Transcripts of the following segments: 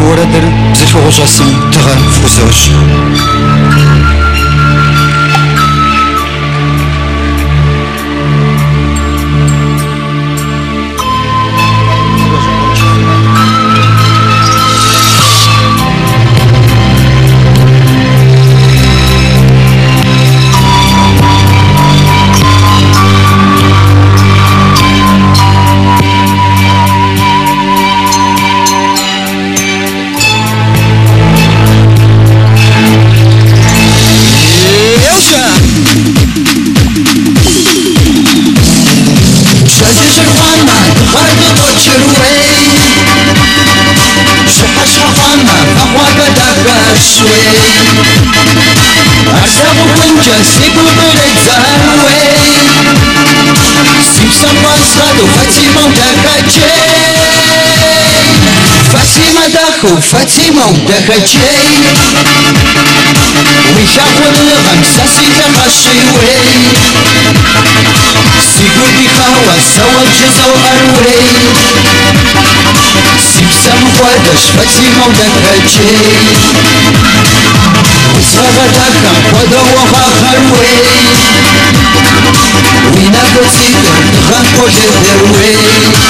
оратор бзылъхугъущӏэсым дыгъэ фхузощӏ. Fatima Dakachei We shall I'm sassy Takashiway Sigurdi Kawa Sawa Jizo Arway Sipsam Wadash Fatima Dakachei Usavadaka Wadawaha Harway We never see them Rankoje their way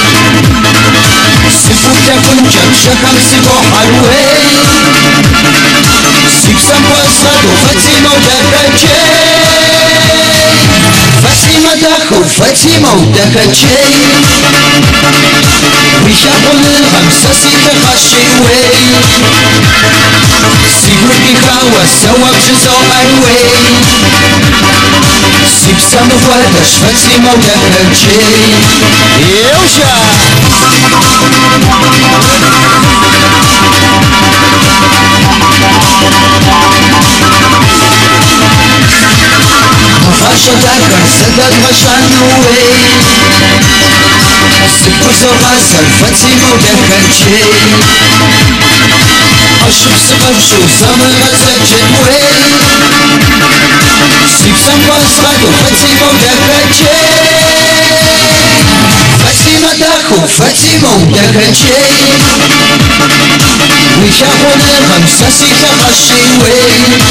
Sifuta Punjab Shakam Sibo Harway Sipsam Wasado Fatima Dakachei Fatima Dako Fatima Dakachei Wishabul Hamsasi Takashiway Sigurdi Kawa Sawab Jizo Arway Sipsam Wadash Fatima Dakachei Yosha Dakar Sadat Mashanoué Sipouzo Rasal Fatima Dakachei Ashub Sababshu Zamara Zajedoué Sipsam Wasrado Fatima Dakachei Fatima Dako Fatima Dakachei Wishabul Hamsasi Takashiway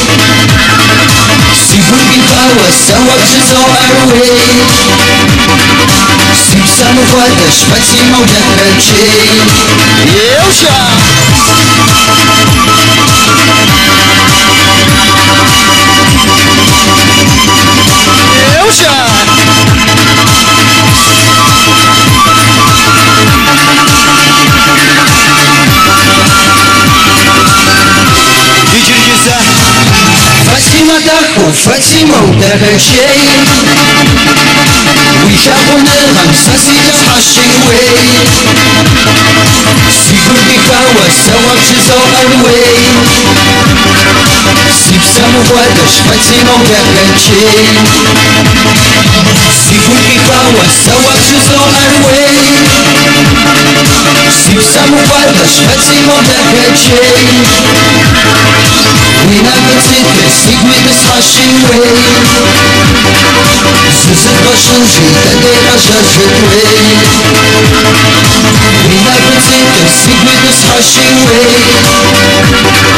Sigurdi Kawa Sawab Jizo Arway Sipsam Wadash Fatima Dakachei Yosha Yosha Fatima Dako Fatima Dakachei Wishabul Hamsasi Takashiway Sigurdi Kawa Sawab Jizo Arway Sipsam Wadash Fatima Dakachei Sigurdi Kawa Sawab Jizo Arway Sipsam Wadash Fatima Dakachei We never take it, speak with this Hashiway Zizit Bashanji, Dade Rajajidway We never take it, speak with this Hashiway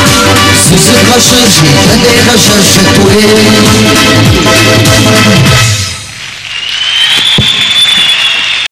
Zizit Bashanji, Dade Rajajidway